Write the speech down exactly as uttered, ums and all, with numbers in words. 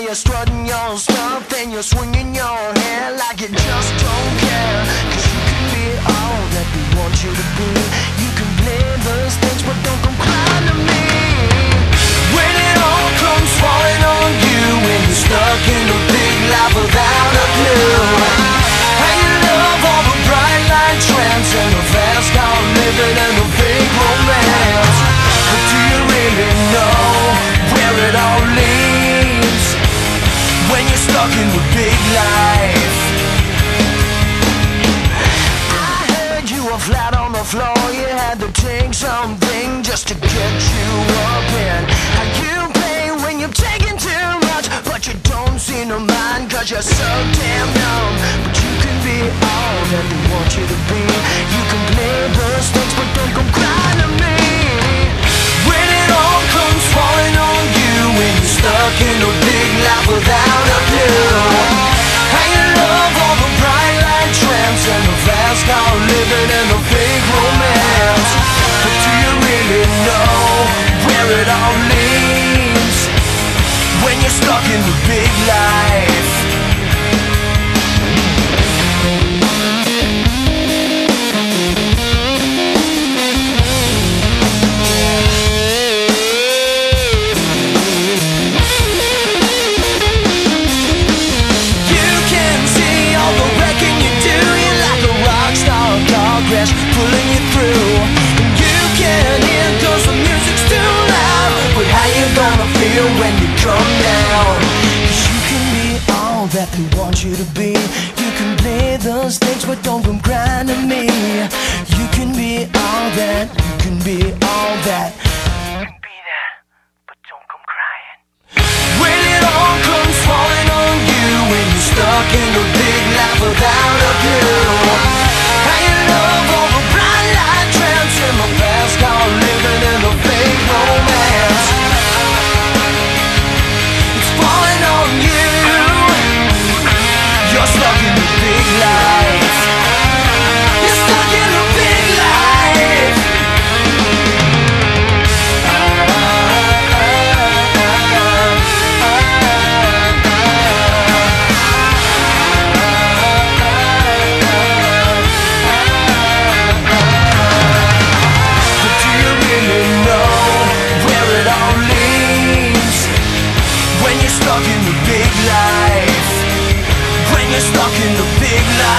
you're strutting your stuff, then you're swinging your hair like you just don't care. Cause you can be all that we want you to be. You can play the stage, but don't come crying to me. When it all comes falling on you, when you're stuck in a big life without a clue. How you love all the bright light trends and the fast car living and the fake romance. But do you really know where it all leads when you're stuck in the big life? I heard you were flat on the floor. You had to take something just to get you up in. How you play when you're taking too much, but you don't seem to mind cause you're so damn numb. But you can be all that we want you to be. You can play the stakes, but don't come crying to me. When it all comes falling on you, when you're stuck in a big life without a clue. How you love all the bright light trends and the fast car living and the fake romance. But do you really know where it all leads when you're stuck in the big life? Pulling you through, and you can't hear cause the music's too loud. But how you gonna feel when you come down? Cause you can be all that they want you to be. You can play the stakes but don't come crying to me. You can be all that, you can be all that. You can be that, but don't come crying. When it all comes falling on you, when you're stuck in a big life without a clue. How you love all the bright light trends in the past car living in the fake romance. It's falling on you. You're stuck in the big life. You're stuck in the big life. Stuck in the big life, when you're stuck in the big life.